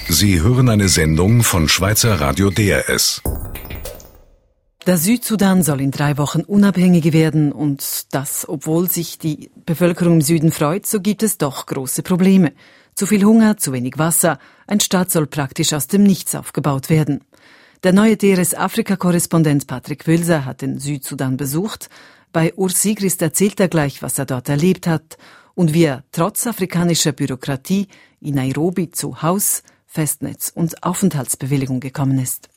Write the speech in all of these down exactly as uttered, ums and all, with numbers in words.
Sie hören eine Sendung von Schweizer Radio D R S. Der Südsudan soll in drei Wochen unabhängig werden und das, obwohl sich die Bevölkerung im Süden freut, so gibt es doch große Probleme. Zu viel Hunger, zu wenig Wasser, ein Staat soll praktisch aus dem Nichts aufgebaut werden. Der neue D R S-Afrika-Korrespondent Patrick Wülser hat den Südsudan besucht. Bei Urs Sigrist erzählt er gleich, was er dort erlebt hat und wie er trotz afrikanischer Bürokratie in Nairobi zu Haus, Festnetz und Aufenthaltsbewilligung gekommen ist.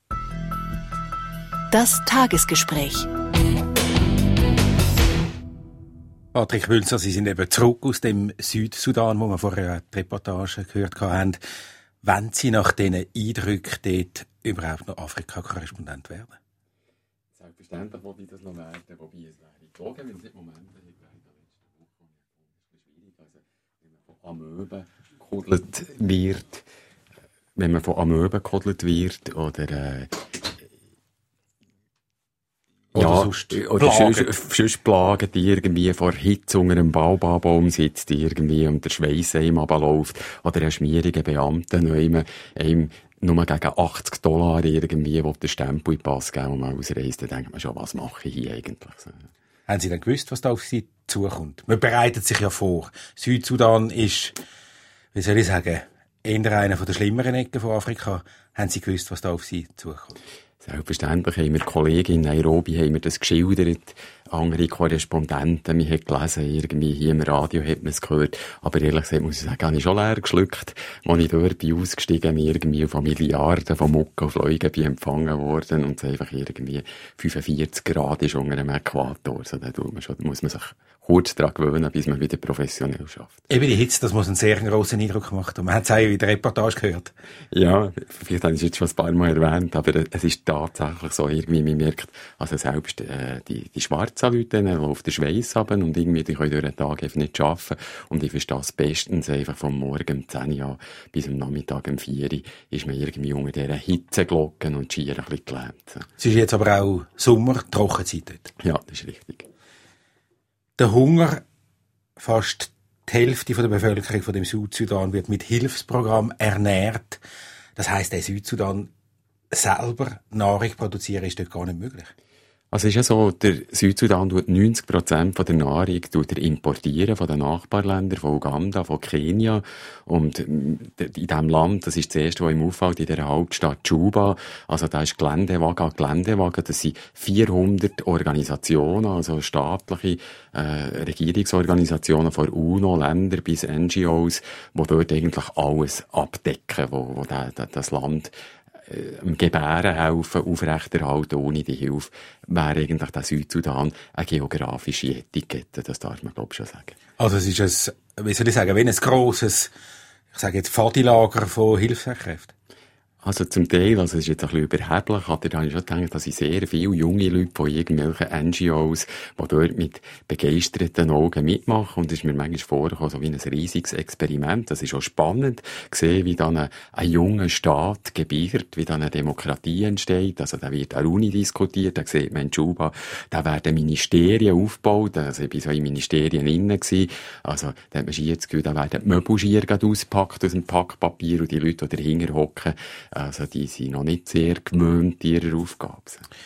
Das Tagesgespräch. Patrick Wülser, Sie sind eben zurück aus dem Südsudan, wo wir vorher die Reportage gehört haben. Wollen Sie nach diesen Eindrücken dort überhaupt noch Afrika-Korrespondent werden? Selbstverständlich wollte ich das noch werden, wobei es wäre gelogen, wenn es nicht Momente hätte. Wenn man von Amöben gekodelt wird, wenn man von Amöben gekodelt wird oder äh, Oder ja, sonst oder plagen. sonst, sonst plagen die irgendwie vor Hitze unter einem Baobabbaum sitzt, die irgendwie und der Schweiss einem runterläuft oder ein schmieriger Beamter noch einem, einem nur gegen achtzig Dollar irgendwie, wo der Stempel in den Pass geben und man ausreist, dann denkt man schon, was mache ich hier eigentlich? Haben Sie denn gewusst, was da auf Sie zukommt? Man bereitet sich ja vor. Südsudan ist, wie soll ich sagen, eher einer der schlimmeren Ecken von Afrika. Haben Sie gewusst, was da auf Sie zukommt? Selbstverständlich haben wir Kollegen in Nairobi haben wir das geschildert, andere Korrespondenten, wir haben gelesen, irgendwie hier im Radio hat man es gehört, aber ehrlich gesagt muss ich sagen, habe ich schon leer geschluckt, als ich dort bin ausgestiegen bin, irgendwie von Milliarden von Mucke auf Fliegen bin empfangen worden und es einfach irgendwie fünfundvierzig Grad ist unter dem Äquator, so da tut man schon, da muss man sich kurz daran gewöhnen, bis man wieder professionell schafft. Eben die Hitze, das muss einen sehr grossen Eindruck gemacht haben. Man hat es auch in der Reportage gehört. Ja, vielleicht habe ich es jetzt schon ein paar Mal erwähnt, aber es ist tatsächlich so, irgendwie, man merkt, also selbst äh, die, die schwarzen Leute, die auf den Schweiss haben und irgendwie, die können durch den Tag einfach nicht arbeiten und ich verstehe es bestens, einfach vom Morgen um zehn Uhr bis am Nachmittag um vier Uhr ist man irgendwie unter dieser Hitzeglocke und schier ein bisschen gelähmt. Es ist jetzt aber auch Sommer, Trockenzeit dort. Ja, das ist richtig. Der Hunger, fast die Hälfte der Bevölkerung von dem Südsudan wird mit Hilfsprogramm ernährt. Das heisst, der Südsudan selber Nahrung produzieren ist dort gar nicht möglich. Also es ist ja so, der Südsudan tut neunzig Prozent von der Nahrung tut er importieren von den Nachbarländern, von Uganda, von Kenia. Und in diesem Land, das ist das erste, was ihm auffällt, in der Hauptstadt Juba, also da ist Geländewagen, Geländewagen, das sind vierhundert Organisationen, also staatliche äh, Regierungsorganisationen von UNO, Länder bis N G Os, die dort eigentlich alles abdecken, wo, wo der, der, das Land am Gebären helfen, aufrechterhalten. Ohne die Hilfe wäre eigentlich der Südsudan eine geografische Etikette. Das darf man, glaube ich, schon sagen. Also es ist ein, wie soll ich sagen, wie ein grosses, ich sage jetzt, Pfadilager von Hilfskräften. Also zum Teil, also es ist jetzt ein bisschen überheblich, aber da habe ich schon gedacht, dass ich sehr viele junge Leute von irgendwelchen N G Os, die dort mit begeisterten Augen mitmachen, und es ist mir manchmal vorgekommen, so wie ein riesiges Experiment. Das ist auch spannend, gesehen, wie dann ein, ein junger Staat gebiert, wie dann eine Demokratie entsteht. Also da wird an der Uni diskutiert, da sieht man in Juba, da werden Ministerien aufgebaut, also ich war so in Ministerien innen gewesen. Also da hat man schier das Gefühl, da werden die Möbel schier ausgepackt aus dem Packpapier und die Leute, die dahinter hocken, also die sind noch nicht sehr gewöhnt ihrer Aufgabe.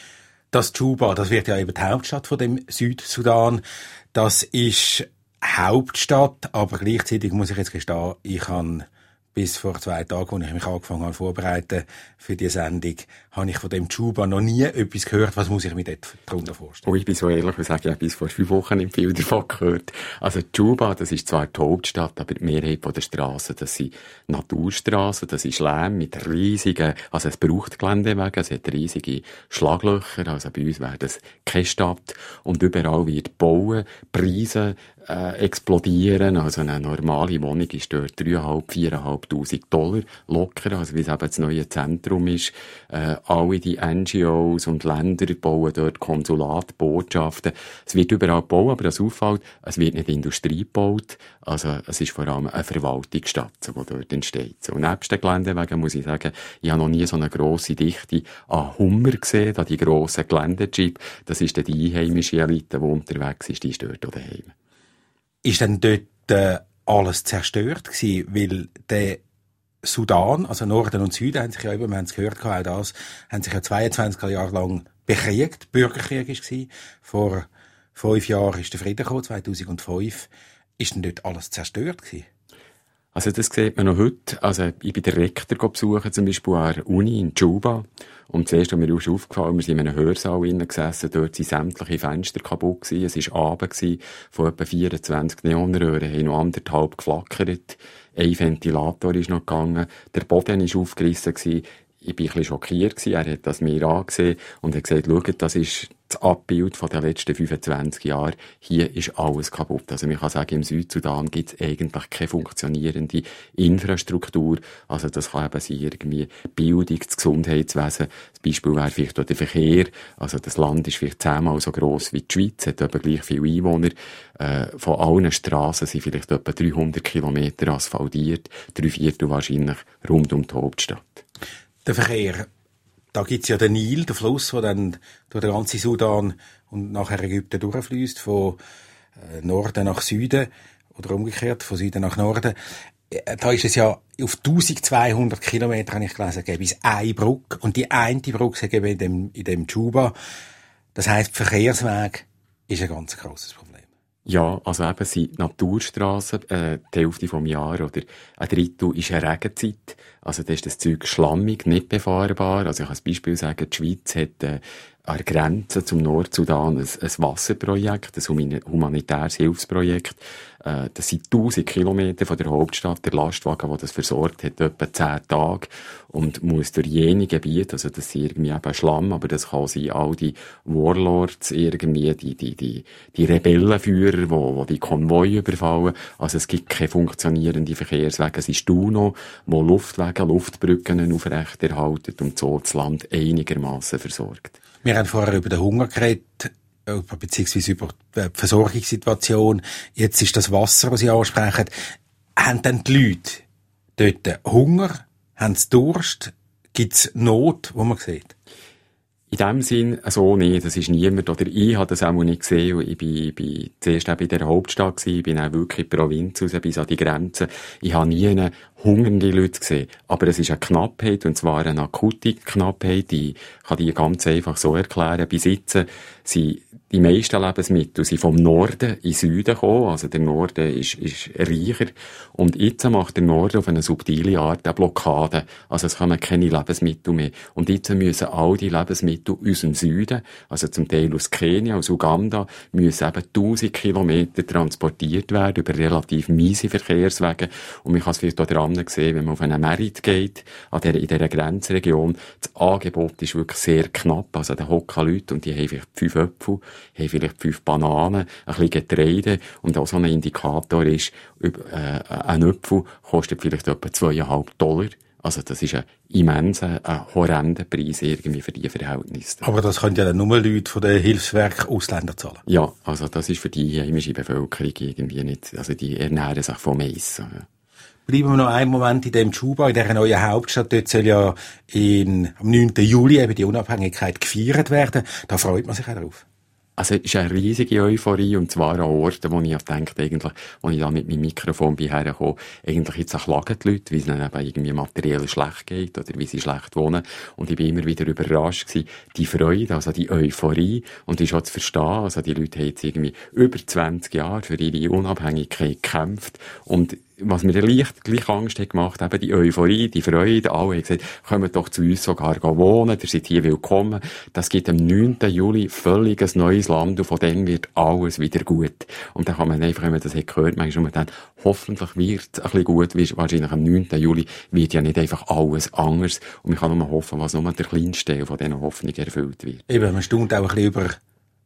Das Juba, das wird ja eben die Hauptstadt von dem Südsudan. Das ist Hauptstadt, aber gleichzeitig muss ich jetzt gestehen, ich habe bis vor zwei Tagen, als ich mich angefangen habe vorbereiten für die Sendung, habe ich von dem Juba noch nie etwas gehört. Was muss ich mir dort darunter vorstellen? Oh, ich bin so ehrlich, ich sage, ich habe bis vor fünf Wochen nicht viel davon gehört. Also Juba, das ist zwar die Hauptstadt, aber die Mehrheit der Strassen, das sind Naturstrassen, das ist Lehm mit riesigen, also es braucht Geländewege, es hat riesige Schlaglöcher, also bei uns wäre das keine Stadt, und überall wird bauen, Preise äh, explodieren, also eine normale Wohnung ist dort dreieinhalb, viereinhalbtausend Dollar locker, also wie es eben das neue Zentrum ist. Äh, alle die N G Os und Länder bauen dort Konsulate, Botschaften. Es wird überall gebaut, aber das auffällt, es wird nicht Industrie gebaut, also es ist vor allem eine Verwaltungsstadt, die dort entsteht. Und nebst den Geländewegen muss ich sagen, ich habe noch nie so eine grosse Dichte an Hummer gesehen, an die grossen Geländejeep. Das ist dann die einheimische Elite, die unterwegs ist, die ist dort oder daheim. Ist denn dort äh, alles zerstört gewesen? Weil der Sudan, also Norden und Süden, haben sich ja eben, wir haben es gehört, auch das, haben sich ja zweiundzwanzig Jahre lang bekriegt. Bürgerkrieg war. Vor fünf Jahren ist der Frieden gekommen, zweitausendfünf. Ist denn dort alles zerstört gewesen? Also das sieht man noch heute. Also ich bin den Rektor besuchen, zum Beispiel an der Uni in Juba. Und zuerst hat mir auch aufgefallen, wir sind in einem Hörsaal gesessen, dort sind sämtliche Fenster kaputt gewesen. Es war Abend gewesen, von etwa vierundzwanzig Neonröhren, haben noch anderthalb geflackert. Ein Ventilator ist noch gegangen, der Boden war aufgerissen gewesen. Ich war ein bisschen schockiert gewesen. Er hat das mir angesehen und hat gesagt, schaut, das ist das Abbild von den letzten fünfundzwanzig Jahren. Hier ist alles kaputt. Also man kann sagen, im Südsudan gibt es eigentlich keine funktionierende Infrastruktur. Also das kann eben sein, irgendwie Bildung, das Gesundheitswesen. Das Beispiel wäre vielleicht auch der Verkehr. Also das Land ist vielleicht zehnmal so gross wie die Schweiz, hat etwa gleich viele Einwohner. Äh, von allen Strassen sind vielleicht etwa dreihundert Kilometer asphaltiert, drei Viertel wahrscheinlich rund um die Hauptstadt. Der Verkehr, da gibt's ja den Nil, der Fluss, der dann durch den ganzen Sudan und nachher Ägypten durchfließt, von Norden nach Süden oder umgekehrt, von Süden nach Norden. Da ist es ja auf eintausendzweihundert Kilometer, habe ich gelesen, gäbe es eine Brücke und die eine Brücke gäbe in dem, in dem Juba. Das heisst, der Verkehrsweg ist ein ganz grosses Problem. Ja, also eben sind Naturstrassen, äh, die Hälfte vom Jahr oder ein Drittel ist eine Regenzeit. Also da ist das Zeug schlammig, nicht befahrbar. Also ich kann als Beispiel sagen, die Schweiz hat äh, an der Grenze zum Nordsudan ein, ein Wasserprojekt, ein humanitäres Hilfsprojekt. Äh, das sind tausend Kilometer von der Hauptstadt. Der Lastwagen, der das versorgt, hat etwa zehn Tage und muss durch jene Gebiete, also das ist irgendwie eben Schlamm, aber das kann sein, all die Warlords, irgendwie die, die, die, die Rebellenführer, wo, wo die Konvoi überfallen. Also es gibt keine funktionierenden Verkehrswege. Es ist UNO, wo Luftwege, Luftbrücken aufrechterhalten und so das Land einigermaßen versorgt. Wir haben vorher über den Hunger geredet, beziehungsweise über die Versorgungssituation. Jetzt ist das Wasser, was Sie ansprechen. Haben denn die Leute dort Hunger? Haben sie Durst? Gibt es Not, wo man sieht? In dem Sinn, so nicht. Das ist niemand, oder ich habe das auch nicht gesehen. Ich bin, bin zuerst auch bei der Hauptstadt gewesen. Ich bin auch wirklich in die Provinz raus, bis an die Grenzen. Ich habe nie eine hungernde Leute gesehen. Aber es ist eine Knappheit, und zwar eine akute Knappheit. Ich kann die ganz einfach so erklären. Bis jetzt sind die meisten Lebensmittel sind vom Norden in den Süden gekommen. Also der Norden ist, ist reicher. Und jetzt macht der Norden auf eine subtile Art eine Blockade. Also es kommen keine Lebensmittel mehr. Und jetzt müssen all die Lebensmittel aus dem Süden, also zum Teil aus Kenia, aus Uganda, müssen eben tausend Kilometer transportiert werden über relativ miese Verkehrswege. Und man kann es vielleicht auch daran sehen, wenn man auf einen Merit geht, an der, in dieser Grenzregion, das Angebot ist wirklich sehr knapp. Also da hocken Leute und die haben vielleicht fünf Äpfel, haben vielleicht fünf Bananen, ein bisschen Getreide, und auch so ein Indikator ist, äh, ein Äpfel kostet vielleicht etwa zweieinhalb Dollar. Also das ist ein immenser, ein horrender Preis irgendwie für diese Verhältnisse. Aber das können ja dann nur Leute von den Hilfswerken Ausländer zahlen. Ja, also das ist für die heimische Bevölkerung irgendwie nicht, also die ernähren sich vom Mais. Ja. Bleiben wir noch einen Moment in dem Juba, in dieser neuen Hauptstadt. Dort soll ja in, am neunten Juli eben die Unabhängigkeit gefeiert werden. Da freut man sich auch drauf. Also, es ist eine riesige Euphorie, und zwar an Orten, wo ich denke, eigentlich, wo ich da mit meinem Mikrofon bin hergekommen, eigentlich jetzt klagen die Leute, wie es ihnen eben irgendwie materiell schlecht geht, oder wie sie schlecht wohnen. Und ich bin immer wieder überrascht gewesen, die Freude, also die Euphorie, und die ist auch zu verstehen. Also, die Leute haben jetzt irgendwie über zwanzig Jahre für ihre Unabhängigkeit gekämpft, und was mir leicht gleich Angst hat gemacht, eben die Euphorie, die Freude, alle haben gesagt, kommt doch zu uns sogar wohnen, ihr seid hier willkommen. Das gibt am neunten Juli völlig ein neues Land, und von dem wird alles wieder gut. Und dann kann man einfach, wenn man das hat gehört, manchmal dann, hoffentlich wird es ein bisschen gut, wie wahrscheinlich am neunten Juli wird ja nicht einfach alles anders, und man kann nur hoffen, was nur der kleinste Teil von diesen Hoffnungen erfüllt wird. Eben, man staunt auch ein bisschen über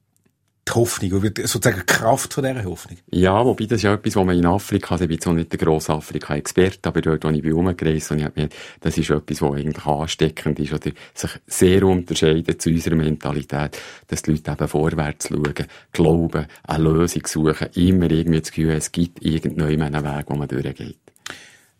die Hoffnung, oder sozusagen die Kraft von dieser Hoffnung. Ja, wobei das ist ja etwas, was man in Afrika, also ich bin zwar nicht der grosse Afrika-Experte, aber dort, wo ich bin rumgereist, und ich habe mir, das ist etwas, was eigentlich ansteckend ist, oder sich sehr unterscheidet zu unserer Mentalität, dass die Leute eben vorwärts schauen, glauben, eine Lösung suchen, immer irgendwie das Gefühl, es gibt irgendwann einen Weg, wo man durchgeht.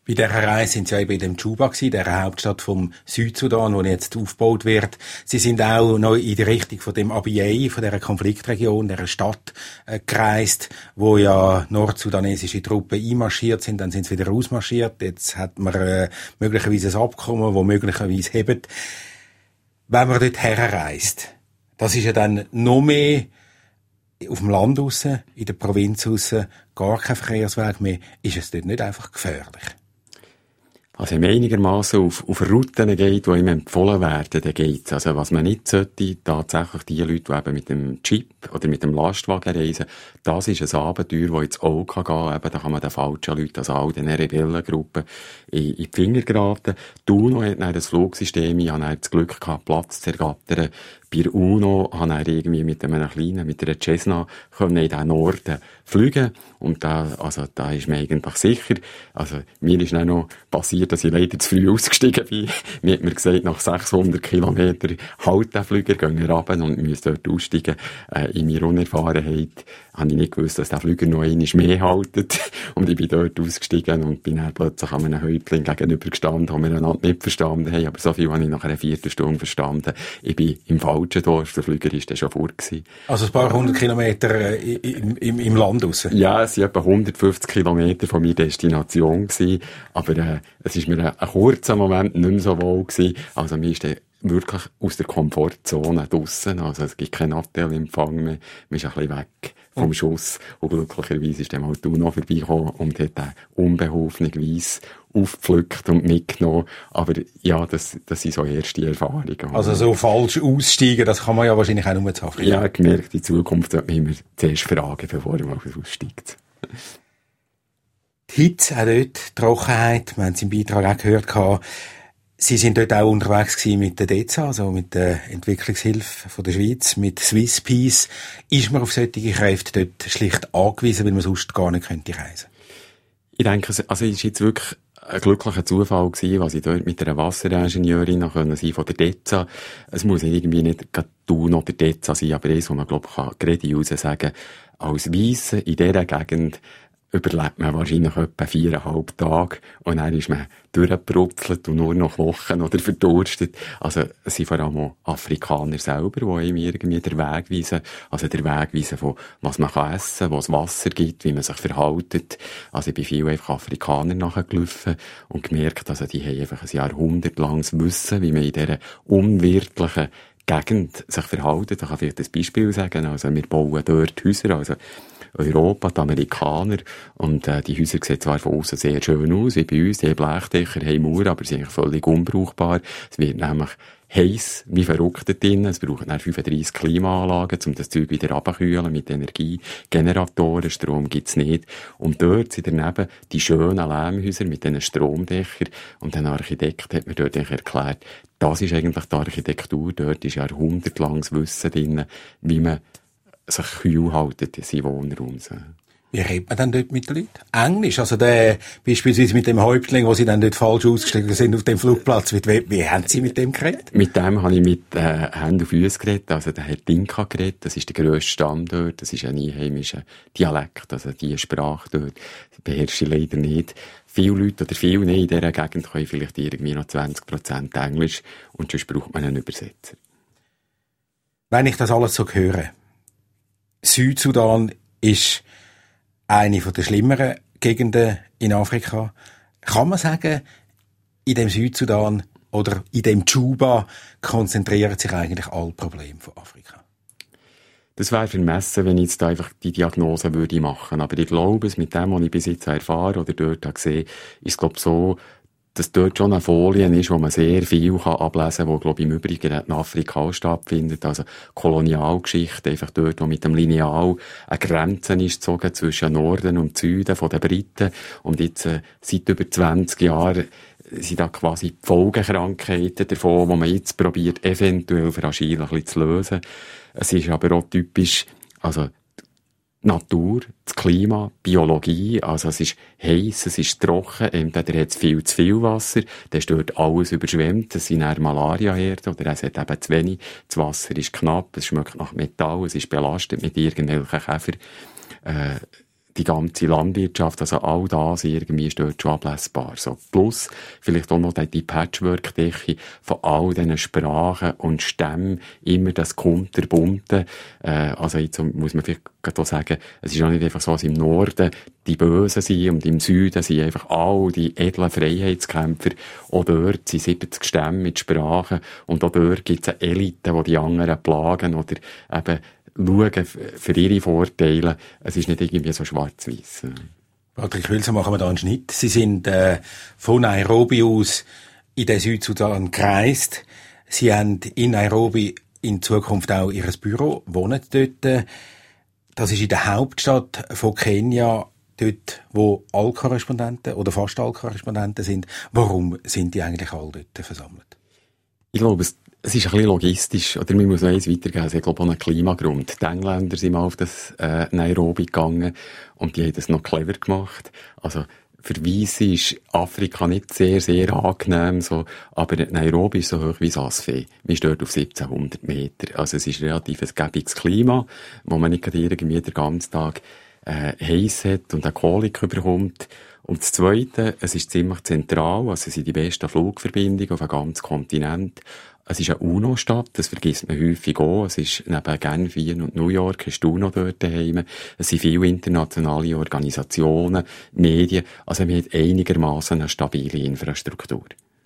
Bei dieser Reise sind Sie ja eben in dem Juba gewesen, der Hauptstadt vom Südsudan, wo jetzt aufgebaut wird. Sie sind auch noch in die Richtung von dem Abyei, von dieser Konfliktregion, dieser Stadt äh, gereist, wo ja nordsudanesische Truppen einmarschiert sind, dann sind sie wieder rausmarschiert. Jetzt hat man äh, möglicherweise ein Abkommen, wo möglicherweise hebt. Wenn man dort herreist, das ist ja dann noch mehr auf dem Land raus, in der Provinz raus, gar kein Verkehrsweg mehr. Ist es dort nicht einfach gefährlich? Also, wenn man einigermassen auf, auf Routen geht, die ihm empfohlen werden, dann geht's. Also, was man nicht sollte, tatsächlich die Leute, die eben mit dem Jeep oder mit dem Lastwagen reisen, das ist ein Abenteuer, das ins Auge gehen kann. Eben, da kann man den falschen Leuten, also all den Rebellengruppen, in, in die Finger geraten. Die UNO hat dann ein Flugsystem, ich hatte das Glück gehabt, Platz zu ergattern. Bei der UNO habe ich irgendwie mit einem kleinen, mit einer Cessna, können in den Norden fliegen. Und da, also, da ist man eigentlich sicher. Also, mir ist dann noch passiert, dass ich leider zu früh ausgestiegen bin. Mir hat mir gesagt, nach sechshundert Kilometern halt der Flüger, gehen wir runter und müssen dort aussteigen. Äh, in meiner Unerfahrenheit habe ich nicht gewusst, dass der Flüger noch einmal mehr haltet. Und ich bin dort ausgestiegen und bin dann plötzlich an einem Häuptling gegenüber gestanden, haben wir einander nicht verstanden haben. Aber so viel habe ich nach einer Viertelstunde verstanden. Ich bin im falschen Dorf, der Flüger ist dann schon fort gewesen. Also ein paar hundert Kilometer äh, im, im, im Land raus? Ja, es waren etwa hundertfünfzig Kilometer von meiner Destination gewesen. Aber äh, es ist mir ein, ein kurzer Moment nicht mehr so wohl gewesen. Also mir ist dann wirklich aus der Komfortzone draussen. Also es gibt keinen Abteilempfang mehr. Man ist ein bisschen weg vom Schuss. Und glücklicherweise ist dann mal die UNO vorbeigekommen und hat dann unbeholfenerweise aufgepflückt und mitgenommen. Aber ja, das, das sind so erste Erfahrungen. Also so falsch aussteigen, das kann man ja wahrscheinlich auch nur zu Afrika. Ja, gemerkt, in Zukunft sollte man immer zuerst fragen, bevor man aussteigt. Die Hitze auch dort, die Trockenheit, wir haben es im Beitrag auch gehört, Sie sind dort auch unterwegs gewesen mit der D E Z A, also mit der Entwicklungshilfe von der Schweiz, mit Swiss Peace. Ist man auf solche Kräfte dort schlicht angewiesen, weil man sonst gar nicht könnte reisen? Ich denke, also es ist jetzt wirklich ein glücklicher Zufall gewesen, was ich dort mit einer Wasseringenieurin noch können sein von der D E Z A. Es muss irgendwie nicht gerade du noch der D E Z A sein, aber eins, wo man, glaube ich, kann gerade raus sagen, als Weisse in dieser Gegend überlebt man wahrscheinlich etwa viereinhalb Tage und dann ist man durchgebrutzelt und nur noch Wochen oder verdurstet. Also es sind vor allem auch Afrikaner selber, die einem irgendwie den Weg weisen. Also der Weg weisen von was man kann essen, wo es Wasser gibt, wie man sich verhält. Also ich bin viel einfach Afrikaner nachgelaufen und gemerkt, also die haben einfach ein jahrhundertlanges Wissen, wie man in dieser unwirtlichen Gegend sich verhält. Da kann ich vielleicht ein Beispiel sagen. Also wir bauen dort Häuser, also Europa, die Amerikaner, und äh, die Häuser sehen zwar von außen sehr schön aus, wie bei uns, die haben Blechdächer, haben Mauern, aber sie sind eigentlich völlig unbrauchbar. Es wird nämlich heiß wie verrückt dort drin. Es braucht dann fünfunddreissig Klimaanlagen, um das Zeug wieder abzukühlen mit Energiegeneratoren. Strom gibt's nicht. Und dort sind daneben die schönen Lehmhäuser mit diesen Stromdächern. Und ein Architekt hat mir dort erklärt, das ist eigentlich die Architektur. Dort ist jahrhundertlanges Wissen drin, wie man sich kühl halten, diese Wohnraum. Wie redet man dann dort mit den Leuten? Englisch? Also der, beispielsweise mit dem Häuptling, wo Sie dann dort falsch ausgestiegen sind auf dem Flugplatz. Wie, wie haben Sie mit dem geredet? Mit dem habe ich mit äh, Händen auf Füßen geredet. Also der hat Dinka geredet. Das ist der grösste Stamm dort. Das ist ein einheimischer Dialekt. Also die Sprache dort beherrsche ich leider nicht. Viele Leute oder viele nicht in dieser Gegend können vielleicht irgendwie noch zwanzig Prozent Englisch und sonst braucht man einen Übersetzer. Wenn ich das alles so höre, Südsudan ist eine der schlimmeren Gegenden in Afrika. Kann man sagen, in dem Südsudan oder in dem Juba konzentrieren sich eigentlich alle Probleme von Afrika? Das wäre vermessen, wenn ich jetzt da einfach die Diagnose würde machen. Aber ich glaube, mit dem, was ich bis jetzt erfahren oder dort habe gesehen, ist es, glaube ich, so, dass dort schon eine Folie ist, wo man sehr viel kann ablesen kann, wo, glaube ich, im Übrigen in Afrika auch stattfindet. Also Kolonialgeschichte, einfach dort, wo mit dem Lineal eine Grenze ist gezogen zwischen Norden und Süden von den Briten. Und jetzt, äh, seit über zwanzig Jahren, sind da quasi die Folgekrankheiten davon, die man jetzt probiert, eventuell fragil ein bisschen zu lösen. Es ist aber auch typisch, also, Natur, das Klima, Biologie, also es ist heiß, es ist trocken, entweder hat es viel zu viel Wasser, dann ist dort alles überschwemmt, es sind eher Malaria-Herden, oder es hat eben zu wenig, das Wasser ist knapp, es schmeckt nach Metall, es ist belastet mit irgendwelchen Käfer. Äh, die ganze Landwirtschaft, also all das irgendwie ist dort schon ablesbar. So. Plus vielleicht auch noch die Patchwork-Decke von all diesen Sprachen und Stämmen, immer das Kunterbunte. Äh, also jetzt muss man vielleicht auch sagen, es ist auch nicht einfach so, dass im Norden die Bösen sind und im Süden sind einfach all die edlen Freiheitskämpfer. Auch dort sind siebzig Stämme mit Sprachen und auch dort gibt es eine Elite, die die anderen plagen oder eben schauen für ihre Vorteile. Es ist nicht irgendwie so schwarz-weiss. Patrick Hülser, machen wir da einen Schnitt. Sie sind äh, von Nairobi aus in den Südsudan gereist. Sie haben in Nairobi in Zukunft auch ihr Büro, wohnen dort. Das ist in der Hauptstadt von Kenia, dort, wo alle Korrespondenten oder fast alle Korrespondenten sind. Warum sind die eigentlich alle dort versammelt? Ich glaube, es, es ist ein bisschen logistisch. Oder man muss noch eins weitergeben. Es ist, glaube ich, auch ein Klimagrund. Die Engländer sind mal auf das äh, Nairobi gegangen und die haben das noch clever gemacht. Also, für Weisse ist Afrika nicht sehr, sehr angenehm, so. Aber Nairobi ist so hoch wie Saas-Fee. Wir sind dort auf siebzehnhundert Meter. Also es ist relativ ein gäbiges Klima, wo man nicht irgendwie den ganzen Tag äh, heiß hat und eine Kolik bekommt. Und das Zweite, es ist ziemlich zentral, also es sind die besten Flugverbindungen auf dem ganzen Kontinent. Es ist eine UNO-Stadt, das vergisst man häufig auch. Es ist neben Genf, Wien und New York ist die UNO dort daheim. Es sind viele internationale Organisationen, Medien. Also man hat einigermaßen eine stabile Infrastruktur.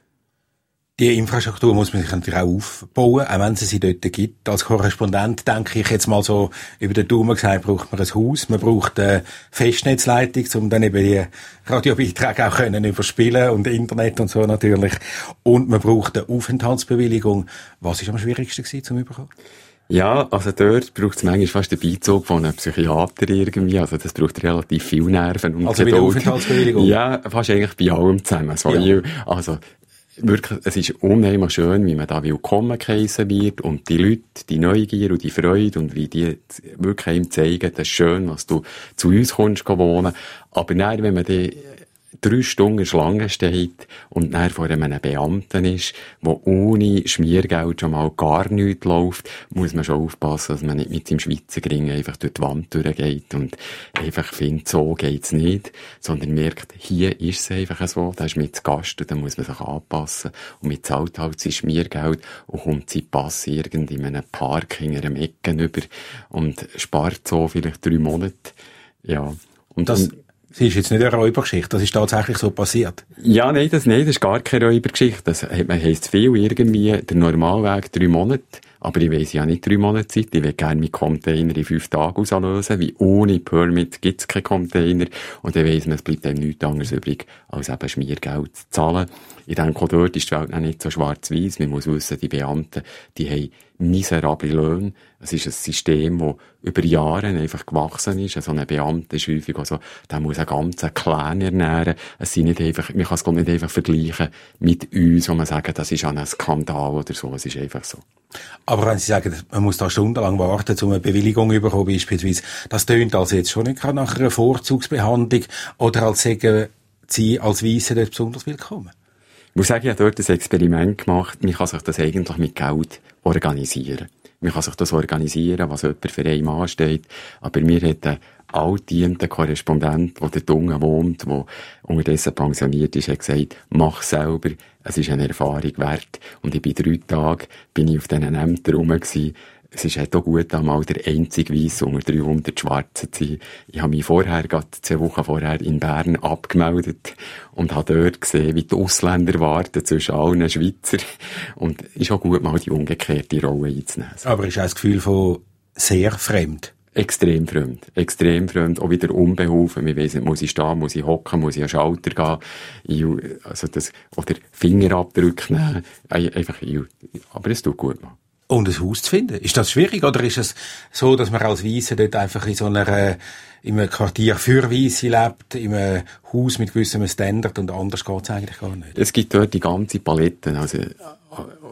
Die Infrastruktur muss man sich natürlich auch aufbauen, auch wenn es sie dort gibt. Als Korrespondent denke ich jetzt mal so, über den Daumen gesagt, braucht man ein Haus, man braucht eine Festnetzleitung, um dann eben die Radiobeiträge auch können überspielen und Internet und so natürlich. Und man braucht eine Aufenthaltsbewilligung. Was war am schwierigsten gewesen, zum überkommen? Ja, also dort braucht es manchmal fast den Beizug von einem Psychiater irgendwie. Also das braucht relativ viel Nerven. Und also bei der Aufenthaltsbewilligung? Ja, fast eigentlich bei allem zusammen. So, ja. Also wirklich, es ist unheimlich schön, wie man da willkommen geheissen wird und die Leute, die Neugier und die Freude und wie die wirklich einem zeigen, das ist schön, was du zu uns kommst wohnen. Aber dann, wenn man die drei Stunden Schlange steht und dann vor einem Beamten ist, der ohne Schmiergeld schon mal gar nichts läuft, muss man schon aufpassen, dass man nicht mit seinem Schweizer Gring einfach durch die Wand durchgeht und einfach findet, so geht's nicht, sondern merkt, hier ist es einfach so, da ist mit zu Gast und da muss man sich anpassen und mit zahlt halt sein Schmiergeld und kommt sein Pass irgendwie in einem Park in einer Ecke über und spart so vielleicht drei Monate. Ja. Und das Sie ist jetzt nicht eine Räubergeschichte, das ist tatsächlich so passiert. Ja, nein, das nicht, das ist gar keine Räubergeschichte. Das heisst viel irgendwie, der Normalweg drei Monate. Aber ich weiss ja nicht drei Monate Zeit. Ich will gerne meinen Container in fünf Tagen auslösen, wie ohne Permit gibt's keinen Container. Und dann weiss man, es bleibt einem nichts anderes übrig, als eben Schmiergeld zu zahlen. Ich denke, auch dort ist die Welt noch nicht so schwarz-weiss. Man muss wissen, die Beamten, die haben miserable Löhne. Es ist ein System, das über Jahre einfach gewachsen ist. Also ein Beamter ist häufig also, der muss einen ganzen Clan ernähren. Es sind nicht einfach, man kann es nicht einfach vergleichen mit uns, wo man sagt, das ist ein Skandal oder so. Es ist einfach so. Aber wenn Sie sagen, man muss da stundenlang warten, um eine Bewilligung zu bekommen, beispielsweise, das tönt also jetzt schon nicht gerade nach einer Vorzugsbehandlung oder als sagen Sie als Weisse dort besonders willkommen? Ich muss sagen, ich habe dort ein Experiment gemacht. Man kann sich das eigentlich mit Geld organisieren. Man kann sich das organisieren, was jemand für einen ansteht. Aber mir hat ein altdienter Korrespondent, der dort unten wohnt, der unterdessen pensioniert ist, hat gesagt, mach selber, es ist eine Erfahrung wert. Und ich bin drei Tage, bin ich auf diesen Ämtern rum gewesen. Es ist halt auch gut, einmal der einzige Weisse unter dreihundert Schwarzen zu sein. Ich habe mich vorher, gerade zwei Wochen vorher, in Bern abgemeldet und habe dort gesehen, wie die Ausländer warten zwischen allen Schweizer. Und es ist auch gut, mal die umgekehrte Rolle einzunehmen. Aber ist auch das Gefühl von sehr fremd? Extrem fremd. Extrem fremd. Auch wieder unbeholfen. Ich weiss nicht, muss ich stehen, muss ich hocken, muss ich an den Schalter gehen. Ich, also das, oder Fingerabdrücke nehmen. Einfach, ich, aber es tut gut, man. Und ein Haus zu finden. Ist das schwierig oder ist es so, dass man als Weisse dort einfach in so einer, in einem Quartier für Weisse lebt, in einem Haus mit gewissem Standard und anders geht's eigentlich gar nicht? Es gibt dort die ganze Palette. Also,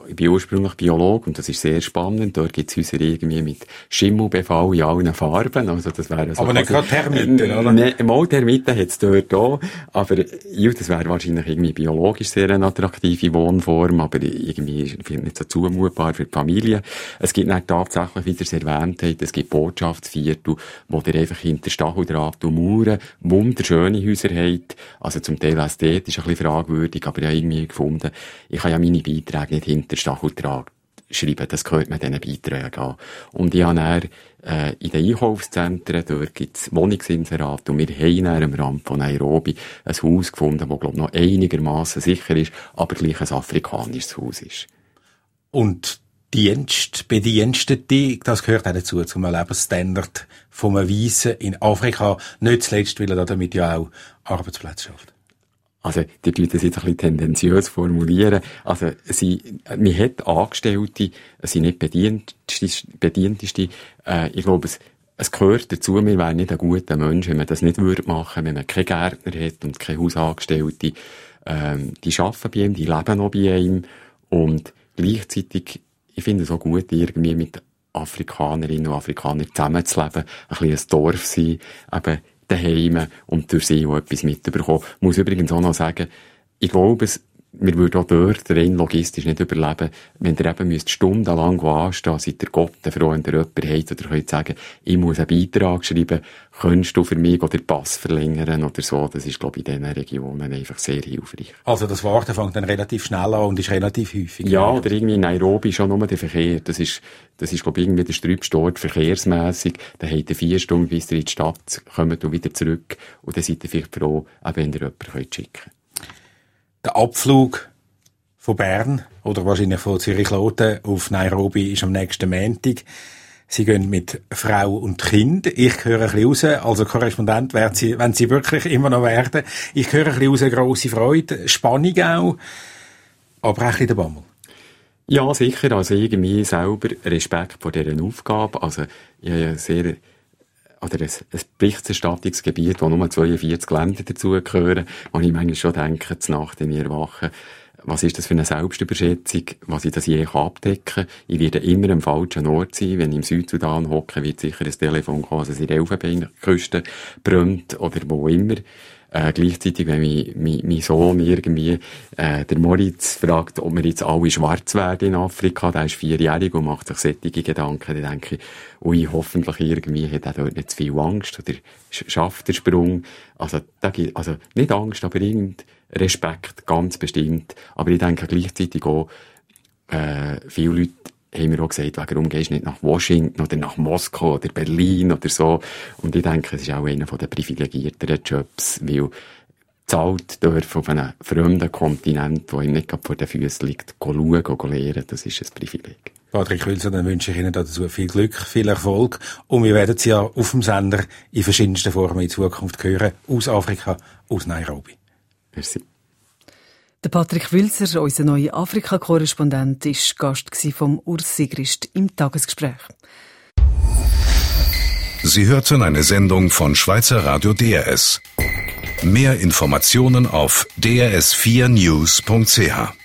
ich bin ursprünglich Biologe und das ist sehr spannend. Dort gibt es Häuser irgendwie mit Schimmelbefall in allen Farben. Also das wäre so aber nicht gerade Termiten, äh, oder? Ne, mal Termiten hat es dort auch. Aber ja, das wäre wahrscheinlich irgendwie biologisch sehr eine attraktive Wohnform, aber irgendwie vielleicht nicht so zumutbar für die Familie. Es gibt dann tatsächlich, wie ihr es erwähnt habt, es gibt Botschaftsviertel, wo ihr einfach hinter Stacheldraht und Mauern wunderschöne Häuser habt. Also zum Teil ästhetisch ein bisschen fragwürdig, aber ich habe irgendwie gefunden, ich kann ja meine Beiträge nicht hinter Stacheldraht schreiben, das gehört mir diesen Beiträgen an. Und ich habe dann, äh, in den Einkaufszentren, dort gibt's Wohnungsinserate und wir haben dann am Rand von Nairobi ein Haus gefunden, das, glaube ich, noch einigermaßen sicher ist, aber gleich ein afrikanisches Haus ist. Und Dienst, Bedienstete, das gehört auch dazu, zum Lebensstandard von einem Weissen in Afrika, nicht zuletzt, weil er damit ja auch Arbeitsplätze schafft. Also, die Leute das jetzt ein bisschen tendenziös formulieren. Also, sie, man hat Angestellte, es sind nicht Bedienteste, Bedienteste. Äh, ich glaube, es, es gehört dazu, wir wären nicht ein guter Mensch, wenn man das nicht würde machen, wenn man keinen Gärtner hat und keine Hausangestellte. Ähm, die arbeiten bei ihm, die leben noch bei ihm. Und gleichzeitig, ich finde es auch gut, irgendwie mit Afrikanerinnen und Afrikanern zusammenzuleben, ein bisschen ein Dorf sein, eben daheim und durch sie auch etwas mitbekommen. Ich muss übrigens auch noch sagen, ich glaube, es, wir würden auch dort rein logistisch nicht überleben, wenn ihr eben müsst stundenlang anstehen, seid ihr Gott froh, wenn ihr jemanden habt, oder könnt sagen, ich muss einen Beitrag schreiben, könntest du für mich oder den Pass verlängern oder so. Das ist, glaube ich, in diesen Regionen einfach sehr hilfreich. Also das Warten fängt dann relativ schnell an und ist relativ häufig. Ja, oder irgendwie in Nairobi schon nur der Verkehr. Das ist, das ist, glaube ich, irgendwie der strübste Ort verkehrsmässig. Da habt ihr vier Stunden, bis ihr in die Stadt kommt und wieder zurück. Und dann seid ihr vielleicht froh, auch wenn ihr jemanden schicken könnt. Der Abflug von Bern oder wahrscheinlich von Zürich-Loten auf Nairobi ist am nächsten Montag. Sie gehen mit Frau und Kind. Ich höre ein bisschen raus, also Korrespondent werden Sie, wenn Sie wirklich immer noch werden. Ich höre ein bisschen raus, grosse Freude, Spannung auch, aber auch ein bisschen der Bammel. Ja, sicher. Also irgendwie selber Respekt vor dieser Aufgabe. Also ich habe ja sehr... oder ein, ein Berichterstattungsgebiet, wo nur zweiundvierzig Länder dazugehören, wo ich manchmal schon denke, zur Nacht in mir erwachen, was ist das für eine Selbstüberschätzung, was ich das je abdecken kann. Ich werde immer am falschen Ort sein. Wenn ich im Südsudan hocke, wird sicher ein Telefon kommen, dass es in der Elfenbeinküste brennt oder wo immer. Äh, gleichzeitig, wenn mein, mein, mein Sohn irgendwie, äh, der Moritz fragt, ob wir jetzt alle schwarz werden in Afrika, der ist vierjährig und macht sich solche Gedanken, dann denke ich, ui, hoffentlich irgendwie hat er dort nicht zu viel Angst oder schafft den Sprung. Also, da gibt, also, nicht Angst, aber irgend Respekt, ganz bestimmt. Aber ich denke gleichzeitig auch, äh, viele Leute haben mir auch gesagt, warum gehst du nicht nach Washington oder nach Moskau oder Berlin oder so. Und ich denke, es ist auch einer der privilegierteren Jobs, weil zahlt dürfen auf einem fremden Kontinent, der ihm nicht vor den Füßen liegt, schauen, lernen, das ist ein Privileg. Patrick Wülser, dann wünsche ich Ihnen dazu viel Glück, viel Erfolg. Und wir werden Sie ja auf dem Sender in verschiedensten Formen in Zukunft hören, aus Afrika, aus Nairobi. Merci. Der Patrick Wülser, unser neuer Afrika-Korrespondent, war Gast vom Urs Sigrist im Tagesgespräch. Sie hörten eine Sendung von Schweizer Radio D R S. Mehr Informationen auf d r s vier news punkt c h.